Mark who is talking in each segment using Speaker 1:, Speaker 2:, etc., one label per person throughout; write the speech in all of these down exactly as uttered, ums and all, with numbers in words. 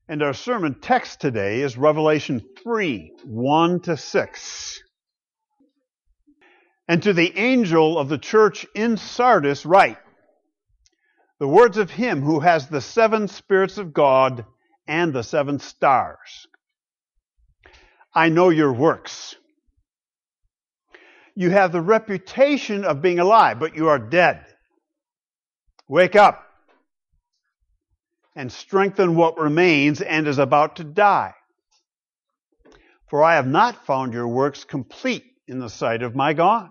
Speaker 1: And our sermon text today is Revelation three, one to six. And to the angel of the church in Sardis write, the words of him who has the seven spirits of God and the seven stars. I know your works. You have the reputation of being alive, but you are dead. Wake up and strengthen what remains and is about to die. For I have not found your works complete in the sight of my God.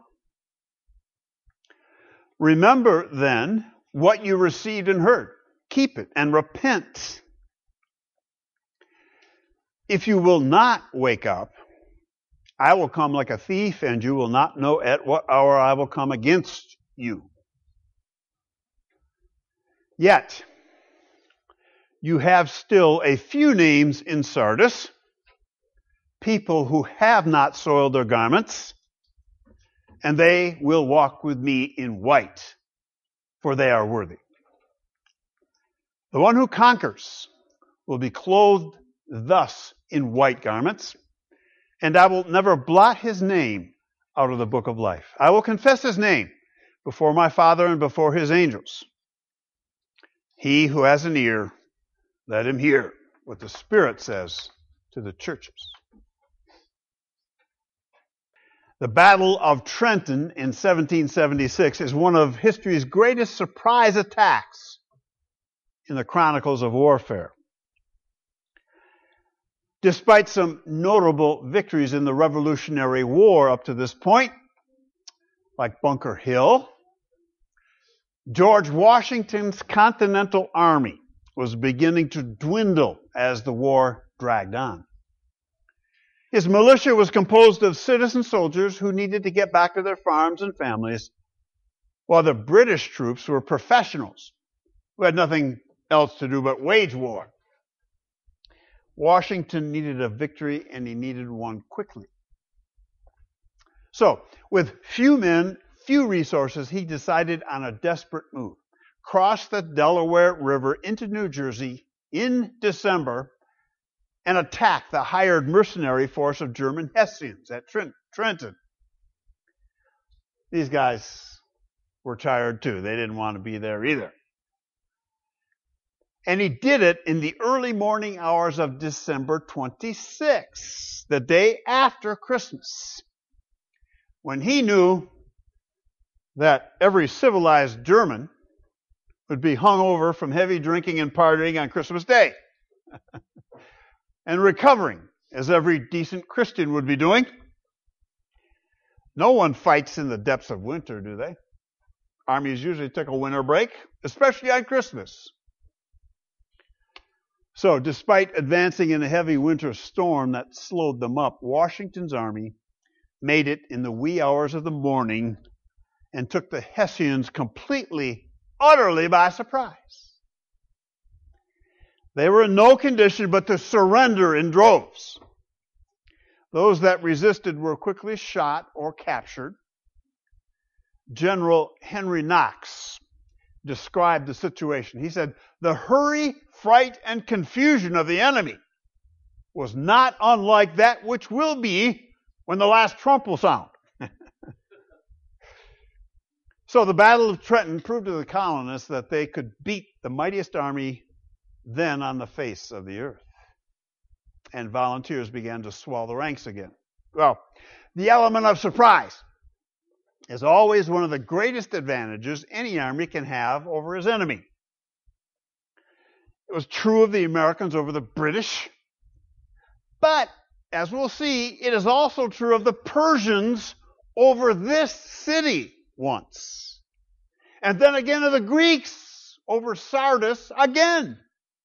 Speaker 1: Remember then what you received and heard. Keep it and repent. If you will not wake up, I will come like a thief, and you will not know at what hour I will come against you. Yet, you have still a few names in Sardis, people who have not soiled their garments, and they will walk with me in white, for they are worthy. The one who conquers will be clothed thus in white garments, and I will never blot his name out of the book of life. I will confess his name before my Father and before his angels. He who has an ear, let him hear what the Spirit says to the churches. The Battle of Trenton in seventeen seventy-six is one of history's greatest surprise attacks in the chronicles of warfare. Despite some notable victories in the Revolutionary War up to this point, like Bunker Hill, George Washington's Continental Army was beginning to dwindle as the war dragged on. His militia was composed of citizen soldiers who needed to get back to their farms and families, while the British troops were professionals who had nothing else to do but wage war. Washington needed a victory, and he needed one quickly. So, with few men, few resources, he decided on a desperate move. Cross the Delaware River into New Jersey in December and attack the hired mercenary force of German Hessians at Trenton. These guys were tired too. They didn't want to be there either. And he did it in the early morning hours of December twenty-sixth, the day after Christmas, when he knew that every civilized German would be hungover from heavy drinking and partying on Christmas Day and recovering, as every decent Christian would be doing. No one fights in the depths of winter, do they? Armies usually take a winter break, especially on Christmas. So, despite advancing in a heavy winter storm that slowed them up, Washington's army made it in the wee hours of the morning and took the Hessians completely, utterly by surprise. They were in no condition but to surrender in droves. Those that resisted were quickly shot or captured. General Henry Knox described the situation. He said, the hurry, fright, and confusion of the enemy was not unlike that which will be when the last trump will sound. So the Battle of Trenton proved to the colonists that they could beat the mightiest army then on the face of the earth. And volunteers began to swell the ranks again. Well, the element of surprise is always one of the greatest advantages any army can have over his enemy. It was true of the Americans over the British, but as we'll see, it is also true of the Persians over this city once. And then again of the Greeks over Sardis again.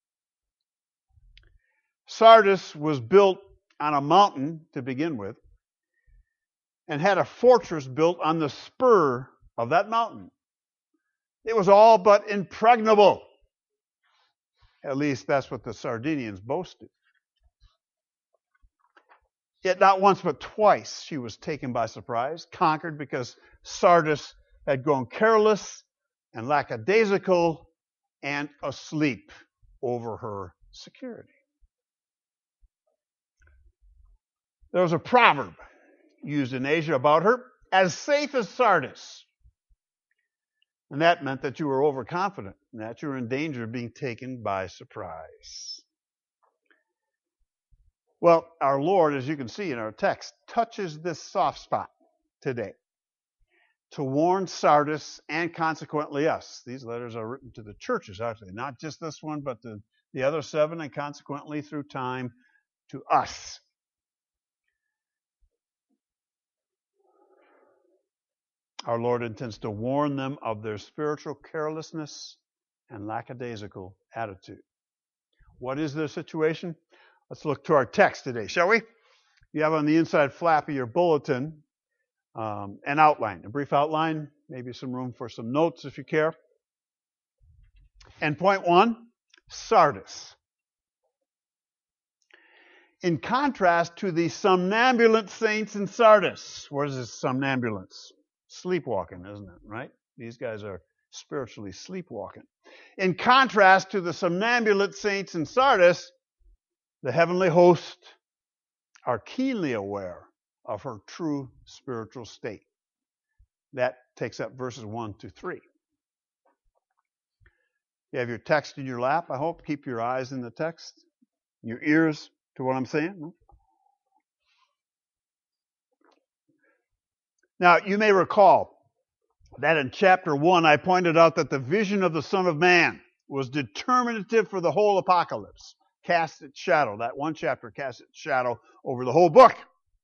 Speaker 1: Sardis was built on a mountain to begin with and had a fortress built on the spur of that mountain. It was all but impregnable. At least that's what the Sardinians boasted. Yet not once but twice she was taken by surprise, conquered because Sardis had grown careless and lackadaisical and asleep over her security. There was a proverb used in Asia about her, as safe as Sardis. And that meant that you were overconfident, and that you were in danger of being taken by surprise. Well, our Lord, as you can see in our text, touches this soft spot today to warn Sardis and consequently us. These letters are written to the churches, aren't they? Not just this one, but the, the other seven, and consequently through time to us. Our Lord intends to warn them of their spiritual carelessness and lackadaisical attitude. What is their situation? Let's look to our text today, shall we? You have on the inside flap of your bulletin um, an outline, a brief outline, maybe some room for some notes if you care. And point one, Sardis. In contrast to the somnambulant saints in Sardis. What is this somnambulance? Sleepwalking, isn't it, right? These guys are spiritually sleepwalking. In contrast to the somnambulant saints in Sardis, the heavenly host are keenly aware of her true spiritual state. That takes up verses one to three. You have your text in your lap, I hope. Keep your eyes in the text, your ears to what I'm saying. Now, you may recall that in chapter one, I pointed out that the vision of the Son of Man was determinative for the whole apocalypse. Cast its shadow. That one chapter cast its shadow over the whole book.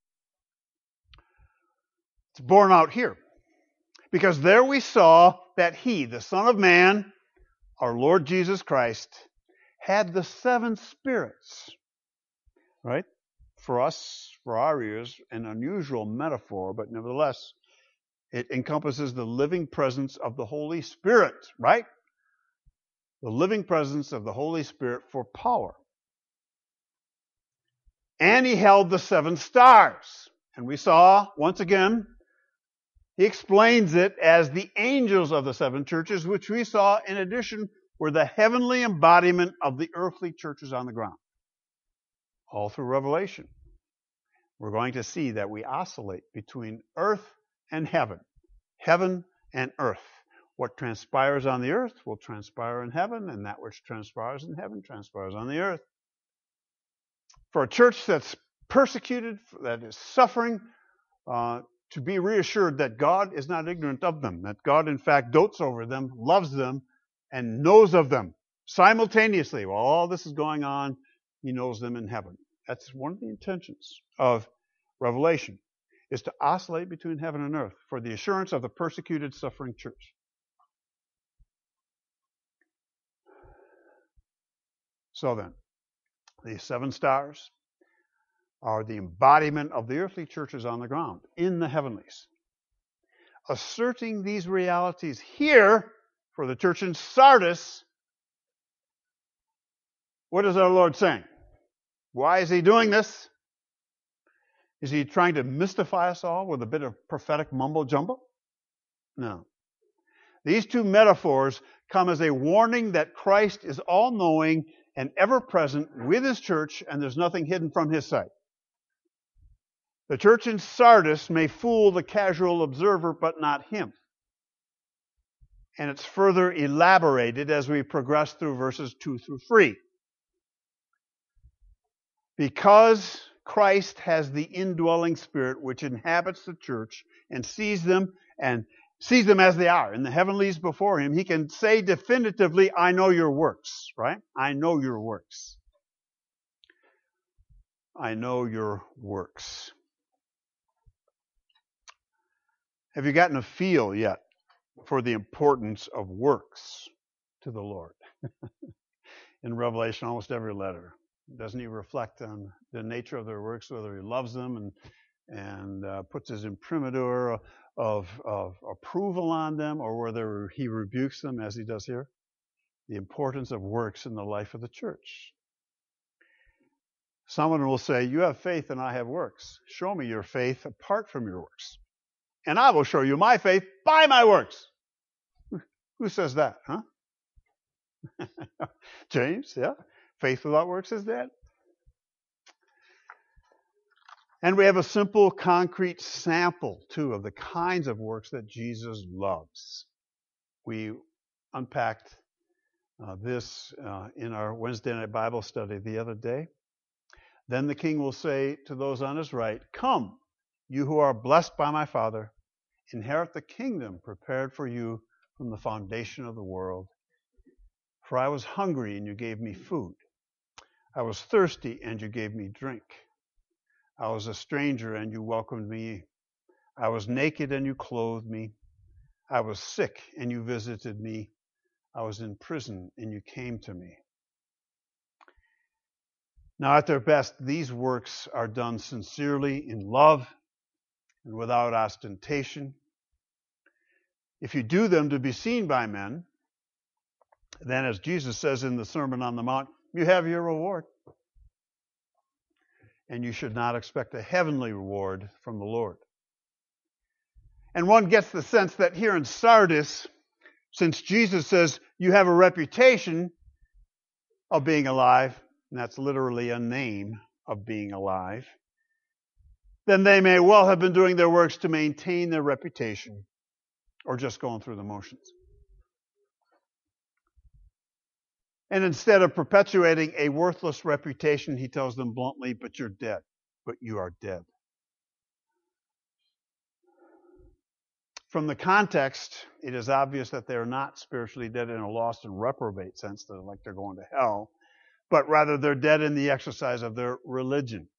Speaker 1: It's borne out here. Because there we saw that he, the Son of Man, our Lord Jesus Christ, had the seven spirits. Right? For us, for our ears, an unusual metaphor, but nevertheless, it encompasses the living presence of the Holy Spirit, right? The living presence of the Holy Spirit for power. And he held the seven stars. And we saw, once again, he explains it as the angels of the seven churches, which we saw in addition were the heavenly embodiment of the earthly churches on the ground. All through Revelation, we're going to see that we oscillate between earth and heaven, heaven and earth. What transpires on the earth will transpire in heaven, and that which transpires in heaven transpires on the earth. For a church that's persecuted, that is suffering, uh, to be reassured that God is not ignorant of them, that God, in fact, dotes over them, loves them, and knows of them simultaneously. While all this is going on, he knows them in heaven. That's one of the intentions of Revelation, is to oscillate between heaven and earth for the assurance of the persecuted, suffering church. So then, these seven stars are the embodiment of the earthly churches on the ground, in the heavenlies. Asserting these realities here for the church in Sardis, what is our Lord saying? Why is he doing this? Is he trying to mystify us all with a bit of prophetic mumbo-jumbo? No. These two metaphors come as a warning that Christ is all-knowing and ever-present with his church, and there's nothing hidden from his sight. The church in Sardis may fool the casual observer, but not him. And it's further elaborated as we progress through verses two through three. Because Christ has the indwelling Spirit which inhabits the church and sees them and sees them as they are in the heavenlies before him, he can say definitively, I know your works, right? I know your works. I know your works. Have you gotten a feel yet for the importance of works to the Lord? In Revelation, almost every letter. Doesn't he reflect on the nature of their works, whether he loves them and and uh, puts his imprimatur of, of approval on them, or whether he rebukes them, as he does here? The importance of works in the life of the church. Someone will say, you have faith and I have works. Show me your faith apart from your works, and I will show you my faith by my works. Who says that, huh? James, yeah. Faith without works is dead. And we have a simple, concrete sample, too, of the kinds of works that Jesus loves. We unpacked uh, this uh, in our Wednesday night Bible study the other day. Then the King will say to those on his right, "Come, you who are blessed by my Father, inherit the kingdom prepared for you from the foundation of the world. For I was hungry, and you gave me food. I was thirsty, and you gave me drink. I was a stranger, and you welcomed me. I was naked, and you clothed me. I was sick, and you visited me. I was in prison, and you came to me." Now, at their best, these works are done sincerely in love and without ostentation. If you do them to be seen by men, then, as Jesus says in the Sermon on the Mount, you have your reward. And you should not expect a heavenly reward from the Lord. And one gets the sense that here in Sardis, since Jesus says you have a reputation of being alive, and that's literally a name of being alive, then they may well have been doing their works to maintain their reputation or just going through the motions. And instead of perpetuating a worthless reputation, he tells them bluntly, but you're dead. But you are dead. From the context, it is obvious that they are not spiritually dead in a lost and reprobate sense, that like they're going to hell, but rather they're dead in the exercise of their religion.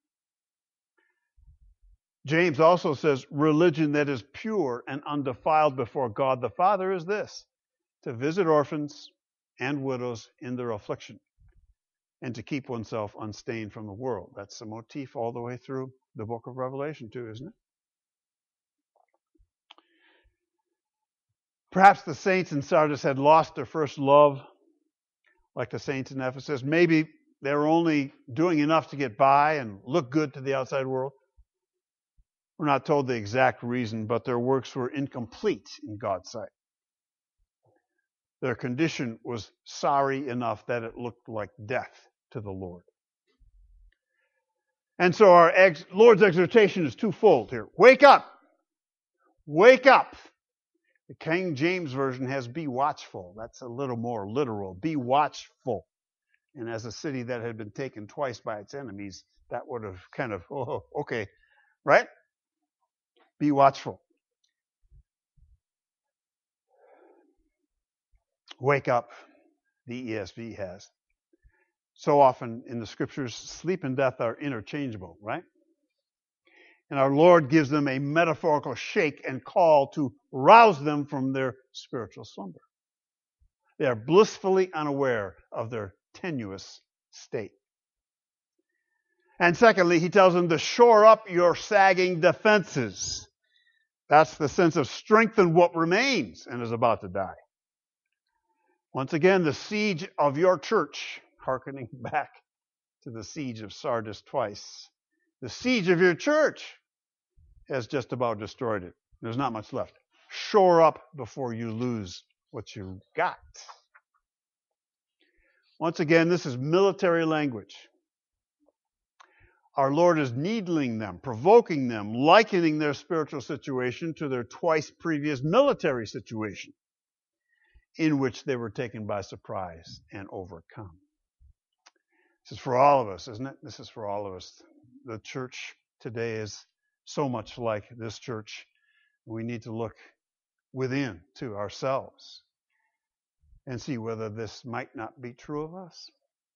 Speaker 1: James also says, religion that is pure and undefiled before God the Father is this: to visit orphans and widows in their affliction, and to keep oneself unstained from the world. That's the motif all the way through the book of Revelation too, isn't it? Perhaps the saints in Sardis had lost their first love, like the saints in Ephesus. Maybe they were only doing enough to get by and look good to the outside world. We're not told the exact reason, but their works were incomplete in God's sight. Their condition was sorry enough that it looked like death to the Lord. And so our ex- Lord's exhortation is twofold here. Wake up! Wake up! The King James Version has be watchful. That's a little more literal. Be watchful. And as a city that had been taken twice by its enemies, that would have kind of, oh, okay, right? Be watchful. Wake up, the E S V has. So often in the scriptures, sleep and death are interchangeable, right? And our Lord gives them a metaphorical shake and call to rouse them from their spiritual slumber. They are blissfully unaware of their tenuous state. And secondly, he tells them to shore up your sagging defenses. That's the sense of strengthen what remains and is about to die. Once again, the siege of your church, hearkening back to the siege of Sardis twice, the siege of your church has just about destroyed it. There's not much left. Shore up before you lose what you got. Once again, this is military language. Our Lord is needling them, provoking them, likening their spiritual situation to their twice previous military situation, in which they were taken by surprise and overcome. This is for all of us, isn't it? This is for all of us. The church today is so much like this church. We need to look within to ourselves and see whether this might not be true of us.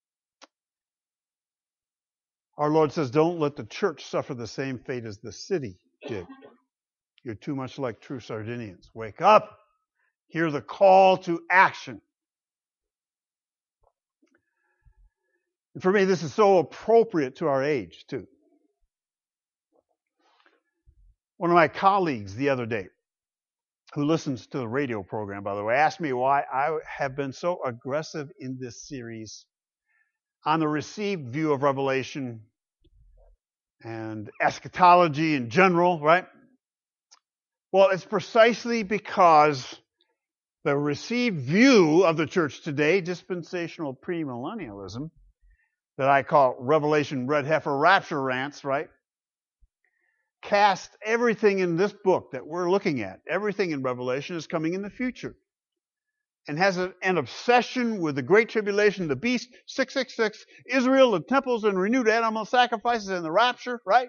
Speaker 1: Our Lord says, don't let the church suffer the same fate as the city did. You're too much like true Sardinians. Wake up. Hear the call to action. And for me, this is so appropriate to our age, too. One of my colleagues the other day, who listens to the radio program, by the way, asked me why I have been so aggressive in this series on the received view of Revelation and eschatology in general, right? Well, it's precisely because the received view of the church today, dispensational premillennialism, that I call Revelation red heifer rapture rants, right? cast everything in this book that we're looking at, everything in Revelation is coming in the future, and has a, an obsession with the Great Tribulation, the beast, six six six, Israel, the temples and renewed animal sacrifices, and the rapture, right?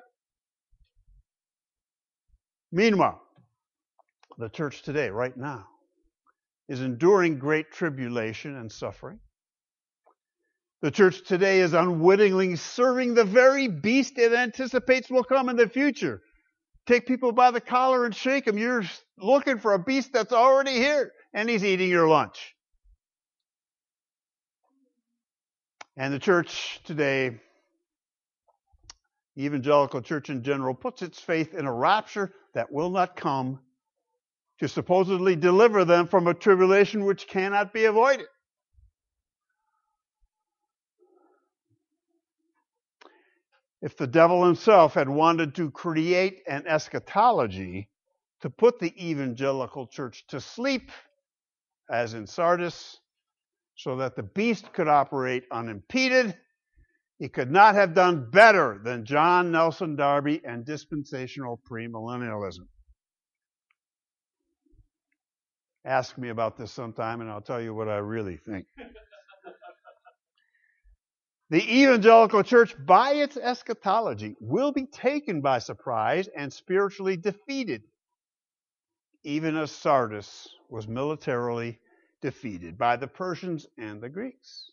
Speaker 1: Meanwhile, the church today, right now, is enduring great tribulation and suffering. The church today is unwittingly serving the very beast it anticipates will come in the future. Take people by the collar and shake them. You're looking for a beast that's already here, and he's eating your lunch. And the church today, the evangelical church in general, puts its faith in a rapture that will not come to supposedly deliver them from a tribulation which cannot be avoided. If the devil himself had wanted to create an eschatology to put the evangelical church to sleep, as in Sardis, so that the beast could operate unimpeded, he could not have done better than John Nelson Darby and dispensational premillennialism. Ask me about this sometime and I'll tell you what I really think. The evangelical church, by its eschatology, will be taken by surprise and spiritually defeated, even as Sardis was militarily defeated by the Persians and the Greeks.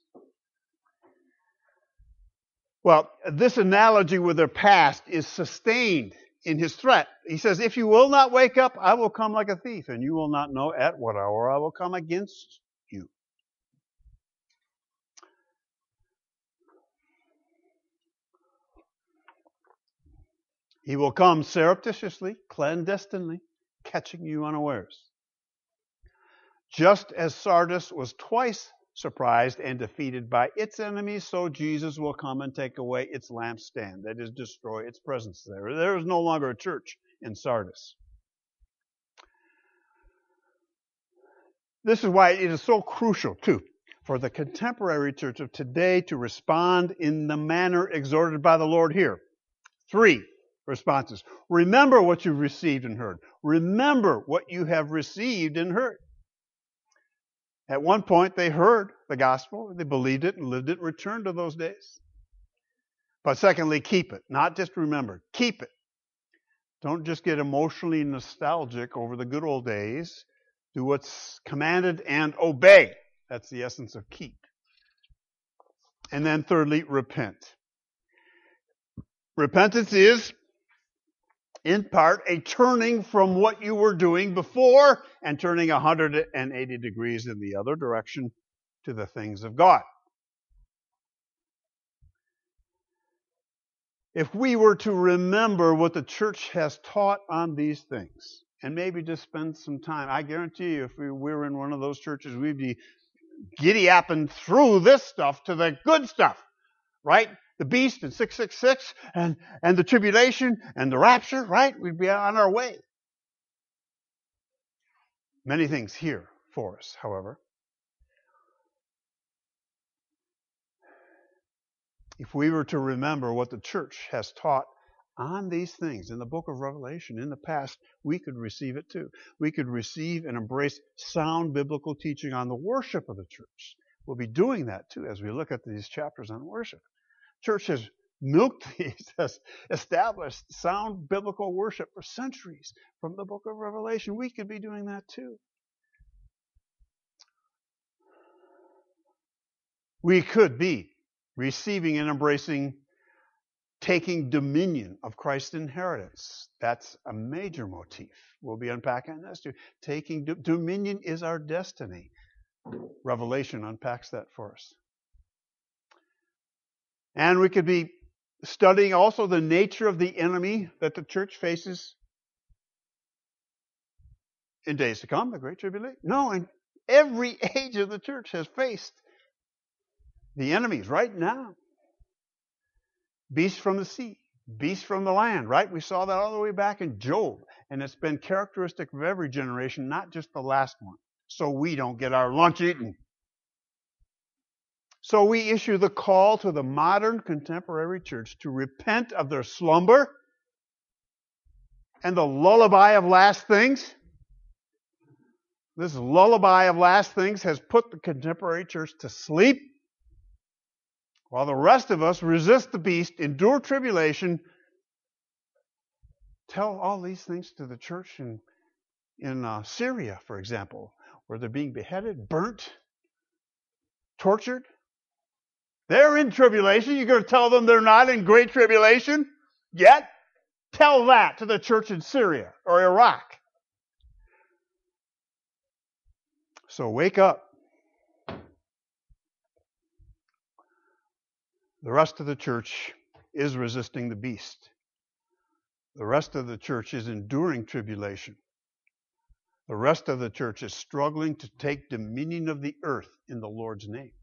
Speaker 1: Well, this analogy with their past is sustained in his threat. He says, if you will not wake up, I will come like a thief, and you will not know at what hour I will come against you. He will come surreptitiously, clandestinely, catching you unawares. Just as Sardis was twice surprised and defeated by its enemies, so Jesus will come and take away its lampstand, that is, destroy its presence there. There is no longer a church in Sardis. This is why it is so crucial, too, for the contemporary church of today to respond in the manner exhorted by the Lord here. Three responses. Remember what you've received and heard. Remember what you have received and heard. At one point, they heard the gospel, they believed it and lived it, returned to those days. But secondly, keep it. Not just remember, keep it. Don't just get emotionally nostalgic over the good old days. Do what's commanded and obey. That's the essence of keep. And then thirdly, repent. Repentance is, in part, a turning from what you were doing before and turning one hundred eighty degrees in the other direction to the things of God. If we were to remember what the church has taught on these things, and maybe just spend some time, I guarantee you if we were in one of those churches, we'd be giddy-apping through this stuff to the good stuff, right? The beast and six six six and, and the tribulation and the rapture, right? We'd be on our way. Many things here for us, however. If we were to remember what the church has taught on these things in the book of Revelation in the past, we could receive it too. We could receive and embrace sound biblical teaching on the worship of the church. We'll be doing that too as we look at these chapters on worship. Church has milked these, has established sound biblical worship for centuries from the book of Revelation. We could be doing that too. We could be receiving and embracing, taking dominion of Christ's inheritance. That's a major motif. We'll be unpacking this too. Taking do- dominion is our destiny. Revelation unpacks that for us. And we could be studying also the nature of the enemy that the church faces in days to come, the Great Tribulation. No, in every age of the church has faced the enemies right now. Beasts from the sea, beasts from the land, right? We saw that all the way back in Job. And it's been characteristic of every generation, not just the last one. So we don't get our lunch eaten. So we issue the call to the modern contemporary church to repent of their slumber and the lullaby of last things. This lullaby of last things has put the contemporary church to sleep, while the rest of us resist the beast, endure tribulation, tell all these things to the church in, in uh, Syria, for example, where they're being beheaded, burnt, tortured. They're in tribulation. You're going to tell them they're not in great tribulation yet? Tell that to the church in Syria or Iraq. So wake up. The rest of the church is resisting the beast. The rest of the church is enduring tribulation. The rest of the church is struggling to take dominion of the earth in the Lord's name.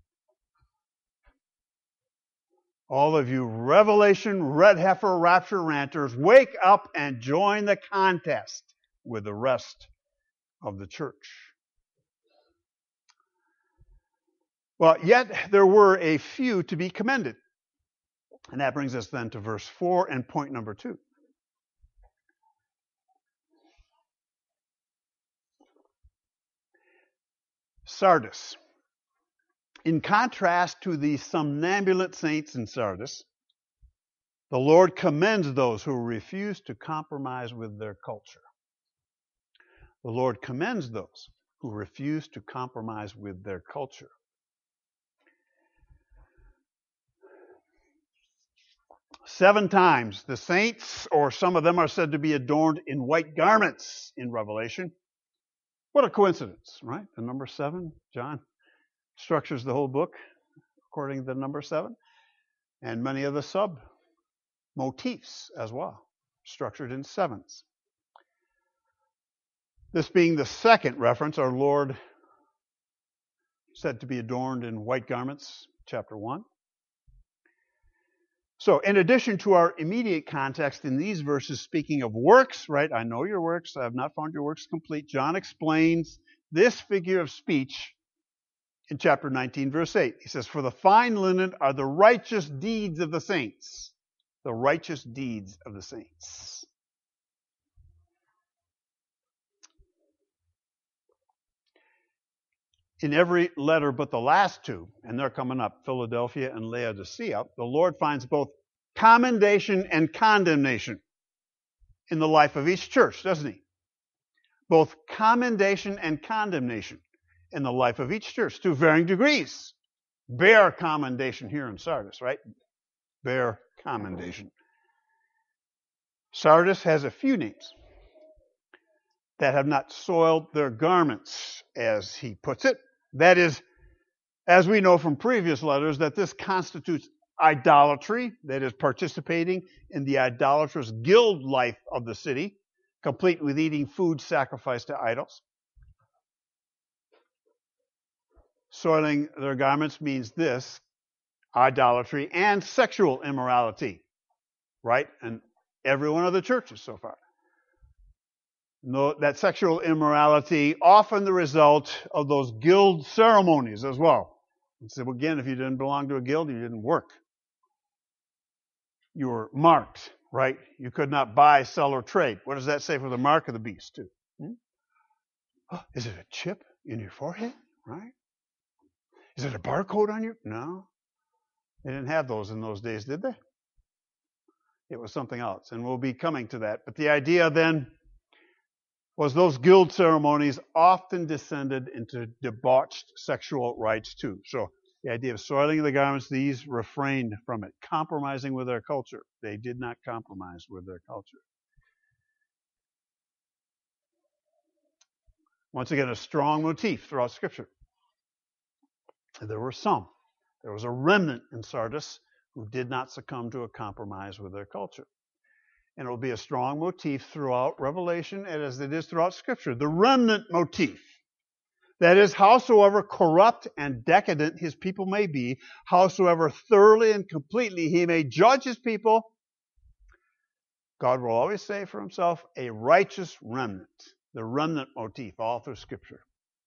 Speaker 1: All of you Revelation, Red Heifer, Rapture ranters, wake up and join the contest with the rest of the church. Well, yet there were a few to be commended. And that brings us then to verse four and point number two. Sardis. In contrast to the somnambulant saints in Sardis, the Lord commends those who refuse to compromise with their culture. The Lord commends those who refuse to compromise with their culture. Seven times the saints, or some of them, are said to be adorned in white garments in Revelation. What a coincidence, right? The number seven, John structures the whole book according to the number seven. And many of the sub motifs as well, structured in sevens. This being the second reference, our Lord said to be adorned in white garments, chapter one. So, in addition to our immediate context in these verses, speaking of works, right? I know your works, I have not found your works complete. John explains this figure of speech in chapter nineteen, verse eight. He says, "For the fine linen are the righteous deeds of the saints." The righteous deeds of the saints. In every letter but the last two, and they're coming up, Philadelphia and Laodicea, the Lord finds both commendation and condemnation in the life of each church, doesn't he? Both commendation and condemnation in the life of each church to varying degrees. Bear commendation here in Sardis, right? Bear commendation. Sardis has a few names that have not soiled their garments, as he puts it. That is, as we know from previous letters, that this constitutes idolatry, that is, participating in the idolatrous guild life of the city, complete with eating food sacrificed to idols. Soiling their garments means this: idolatry and sexual immorality, right? And every one of the churches so far. No, that sexual immorality, often the result of those guild ceremonies as well. And so again, if you didn't belong to a guild, you didn't work. You were marked, right? You could not buy, sell, or trade. What does that say for the mark of the beast, too? Hmm? Oh, is it a chip in your forehead, right? Is it a barcode on you? No. They didn't have those in those days, did they? It was something else, and we'll be coming to that. But the idea then was those guild ceremonies often descended into debauched sexual rites too. So the idea of soiling the garments, these refrained from it. Compromising with their culture. They did not compromise with their culture. Once again, a strong motif throughout Scripture. There were some. There was a remnant in Sardis who did not succumb to a compromise with their culture. And it will be a strong motif throughout Revelation as it is throughout Scripture. The remnant motif. That is, howsoever corrupt and decadent his people may be, howsoever thoroughly and completely he may judge his people, God will always say for himself, a righteous remnant. The remnant motif all through Scripture.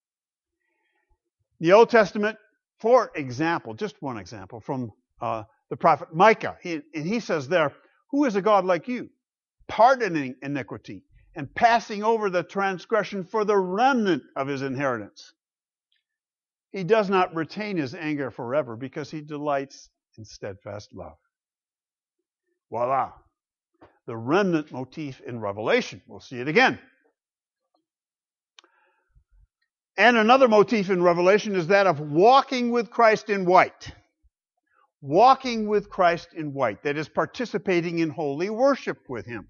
Speaker 1: The Old Testament, for example, just one example, from uh, the prophet Micah. He, and he says there, "Who is a God like you, pardoning iniquity, and passing over the transgression for the remnant of his inheritance. He does not retain his anger forever because he delights in steadfast love. Voila. The remnant motif in Revelation. We'll see it again. And another motif in Revelation is that of walking with Christ in white. Walking with Christ in white. That is, participating in holy worship with him.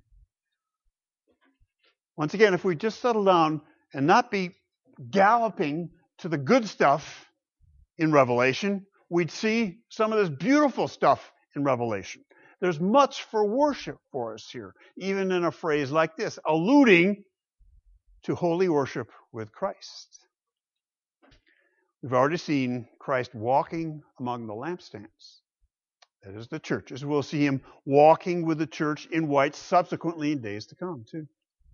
Speaker 1: Once again, if we just settle down and not be galloping to the good stuff in Revelation, we'd see some of this beautiful stuff in Revelation. There's much for worship for us here, even in a phrase like this, alluding to holy worship with Christ. We've already seen Christ walking among the lampstands. That is the churches. We'll see him walking with the church in white subsequently in days to come, too.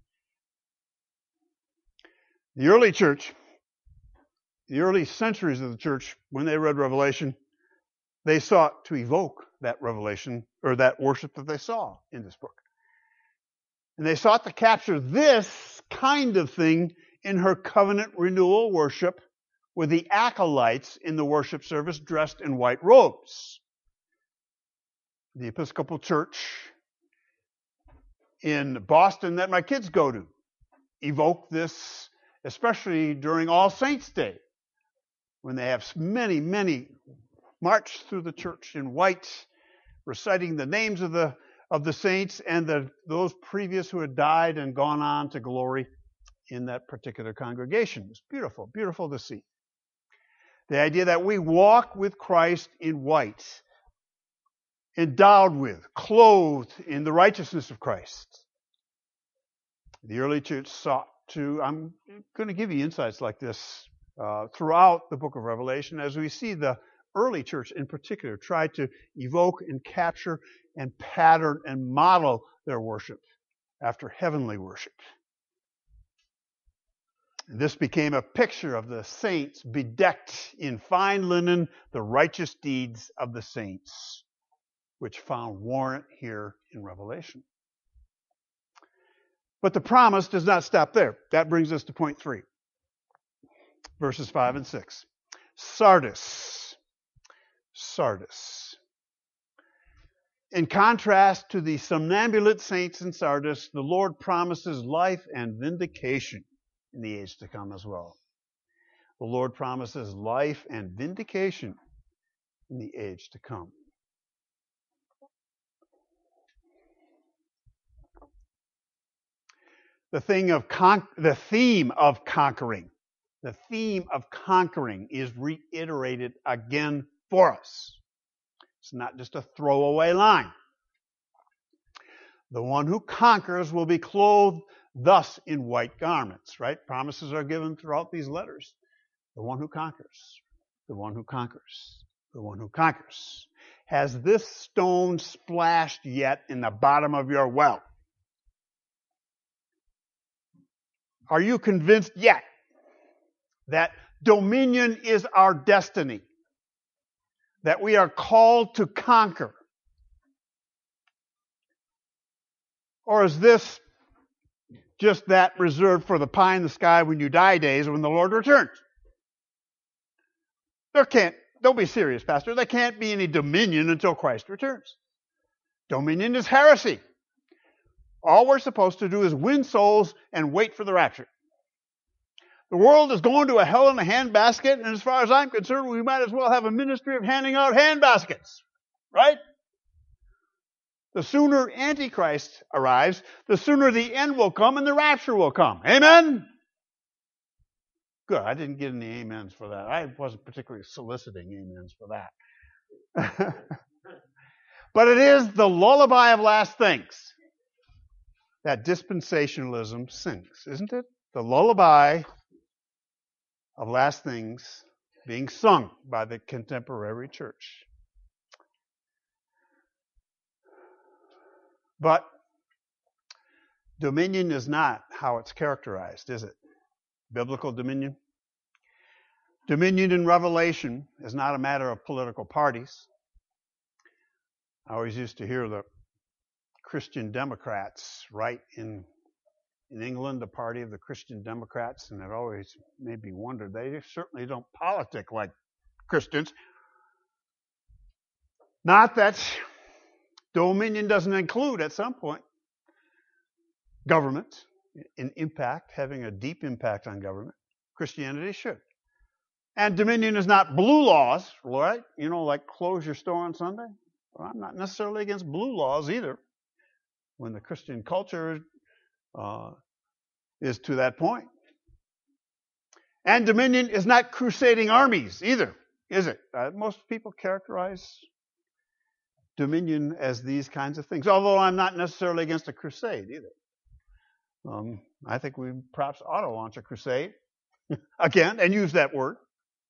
Speaker 1: The early church, the early centuries of the church, when they read Revelation, they sought to evoke that revelation or that worship that they saw in this book. And they sought to capture this kind of thing in her covenant renewal worship with the acolytes in the worship service dressed in white robes. The Episcopal Church in Boston that my kids go to evoke this, especially during All Saints' Day, when they have many, many march through the church in white, reciting the names of the of the saints and the, those previous who had died and gone on to glory in that particular congregation. It's beautiful, beautiful to see. The idea that we walk with Christ in white, endowed with, clothed in the righteousness of Christ. The early church sought to, I'm going to give you insights like this uh, throughout the book of Revelation as we see the early church in particular try to evoke and capture and pattern and model their worship after heavenly worship. And this became a picture of the saints bedecked in fine linen, the righteous deeds of the saints, which found warrant here in Revelation. But the promise does not stop there. That brings us to point three, verses five and six. Sardis. Sardis. In contrast to the somnambulate saints in Sardis, the Lord promises life and vindication in the age to come as well. The Lord promises life and vindication in the age to come. The thing of con- the theme of conquering, the theme of conquering is reiterated again for us. It's not just a throwaway line. The one who conquers will be clothed thus in white garments, right? Promises are given throughout these letters. The one who conquers, the one who conquers, the one who conquers. Has this stone splashed yet in the bottom of your well? Are you convinced yet that dominion is our destiny? That we are called to conquer? Or is this just that reserved for the pie in the sky when you die days when the Lord returns? There can't, don't be serious, Pastor. There can't be any dominion until Christ returns. Dominion is heresy. All we're supposed to do is win souls and wait for the rapture. The world is going to a hell in a handbasket, and as far as I'm concerned, we might as well have a ministry of handing out handbaskets, right? The sooner Antichrist arrives, the sooner the end will come and the rapture will come. Amen? Good. I didn't get any amens for that. I wasn't particularly soliciting amens for that. But it is the lullaby of last things that dispensationalism sings, isn't it? The lullaby of last things being sung by the contemporary church. But dominion is not how it's characterized, is it? Biblical dominion. Dominion in Revelation is not a matter of political parties. I always used to hear the Christian Democrats, right, in in England, the party of the Christian Democrats, and it always made me wonder, they certainly don't politic like Christians. Not that dominion doesn't include, at some point, government, an impact, having a deep impact on government. Christianity should. And dominion is not blue laws, right? You know, like close your store on Sunday. Well, I'm not necessarily against blue laws either, when the Christian culture uh, is to that point. And dominion is not crusading armies either, is it? Uh, most people characterize dominion as these kinds of things, although I'm not necessarily against a crusade either. Um, I think we perhaps ought to launch a crusade again and use that word.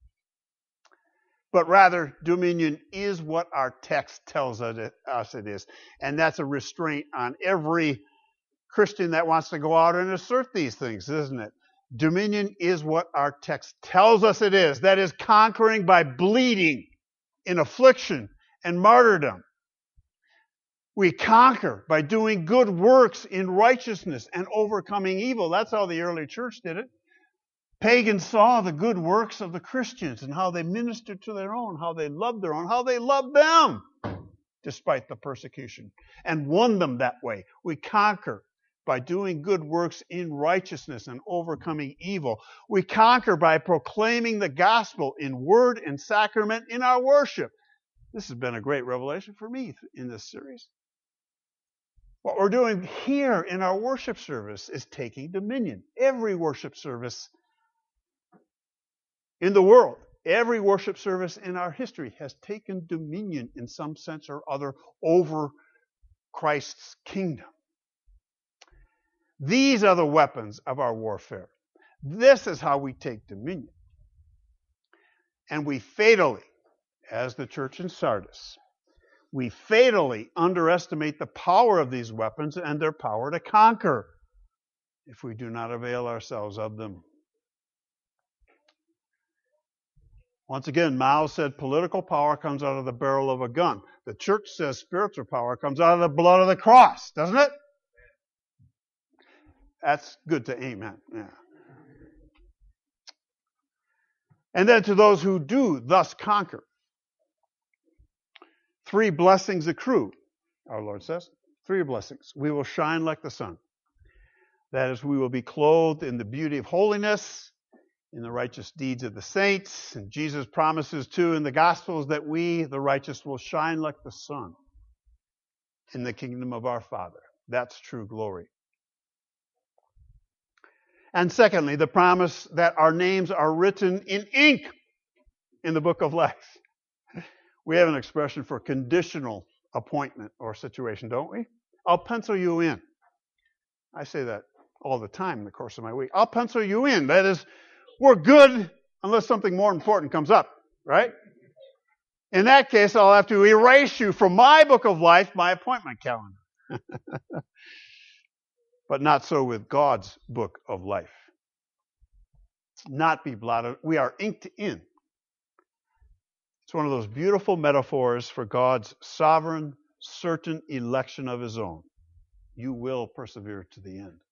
Speaker 1: But rather, dominion is what our text tells us it is. And that's a restraint on every Christian that wants to go out and assert these things, isn't it? Dominion is what our text tells us it is. That is, conquering by bleeding in affliction and martyrdom. We conquer by doing good works in righteousness and overcoming evil. That's how the early church did it. Pagans saw the good works of the Christians and how they ministered to their own, how they loved their own, how they loved them despite the persecution, and won them that way. We conquer by doing good works in righteousness and overcoming evil. We conquer by proclaiming the gospel in word and sacrament in our worship. This has been a great revelation for me in this series. What we're doing here in our worship service is taking dominion. Every worship service in the world, every worship service in our history has taken dominion in some sense or other over Christ's kingdom. These are the weapons of our warfare. This is how we take dominion. And we fatally, as the church in Sardis, we fatally underestimate the power of these weapons and their power to conquer if we do not avail ourselves of them. Once again, Mao said political power comes out of the barrel of a gun. The church says spiritual power comes out of the blood of the cross, doesn't it? That's good to amen. Yeah. And then to those who do thus conquer, three blessings accrue, our Lord says. Three blessings. We will shine like the sun. That is, we will be clothed in the beauty of holiness, in the righteous deeds of the saints. And Jesus promises too in the Gospels that we, the righteous, will shine like the sun in the kingdom of our Father. That's true glory. And secondly, the promise that our names are written in ink in the book of life. We have an expression for conditional appointment or situation, don't we? I'll pencil you in. I say that all the time in the course of my week. I'll pencil you in. That is, we're good unless something more important comes up, right? In that case, I'll have to erase you from my book of life, my appointment calendar. But not so with God's book of life. Not be blotted. We are inked in. It's one of those beautiful metaphors for God's sovereign, certain election of his own. You will persevere to the end.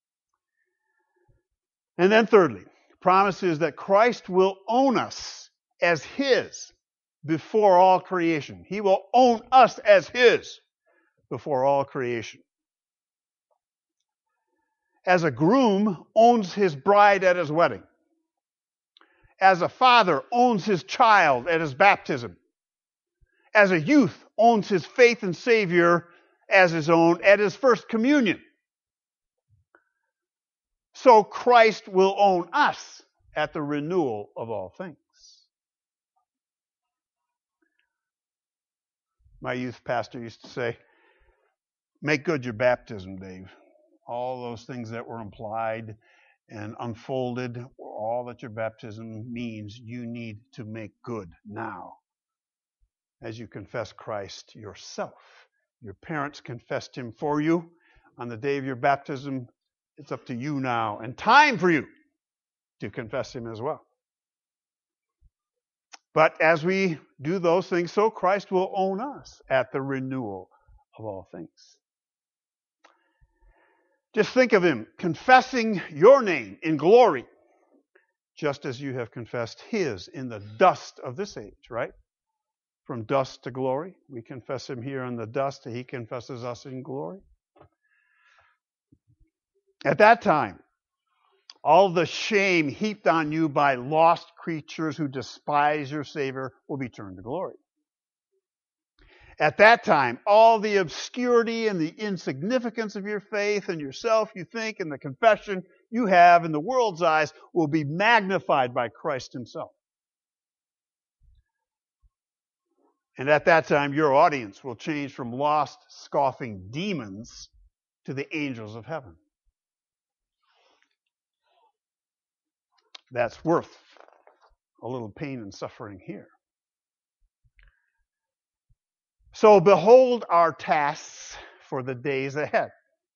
Speaker 1: And then thirdly, promise is that Christ will own us as his before all creation. He will own us as his before all creation. As a groom owns his bride at his wedding. As a father owns his child at his baptism. As a youth owns his faith and Savior as his own at his first communion. So Christ will own us at the renewal of all things. My youth pastor used to say, make good your baptism, Dave. All those things that were implied and unfolded, all that your baptism means, you need to make good now. As you confess Christ yourself. Your parents confessed him for you on the day of your baptism. It's up to you now, and time for you to confess him as well. But as we do those things, so Christ will own us at the renewal of all things. Just think of him confessing your name in glory, just as you have confessed his in the dust of this age, right? From dust to glory. We confess him here in the dust, he confesses us in glory. At that time, all the shame heaped on you by lost creatures who despise your Savior will be turned to glory. At that time, all the obscurity and the insignificance of your faith and yourself, you think, and the confession you have in the world's eyes will be magnified by Christ himself. And at that time, your audience will change from lost, scoffing demons to the angels of heaven. That's worth a little pain and suffering here. So behold our tasks for the days ahead.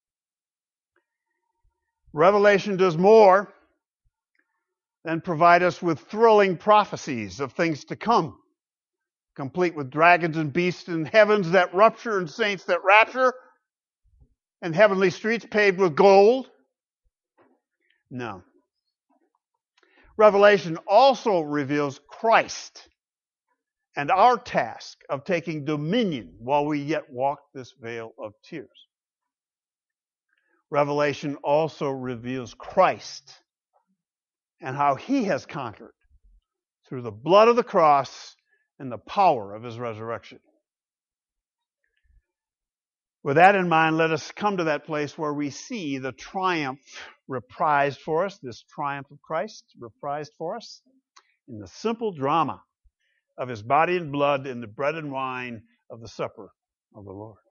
Speaker 1: Revelation does more than provide us with thrilling prophecies of things to come, complete with dragons and beasts and heavens that rupture and saints that rapture and heavenly streets paved with gold. No. Revelation also reveals Christ and our task of taking dominion while we yet walk this vale of tears. Revelation also reveals Christ and how he has conquered through the blood of the cross and the power of his resurrection. With that in mind, let us come to that place where we see the triumph reprised for us, this triumph of Christ reprised for us in the simple drama of his body and blood in the bread and wine of the supper of the Lord.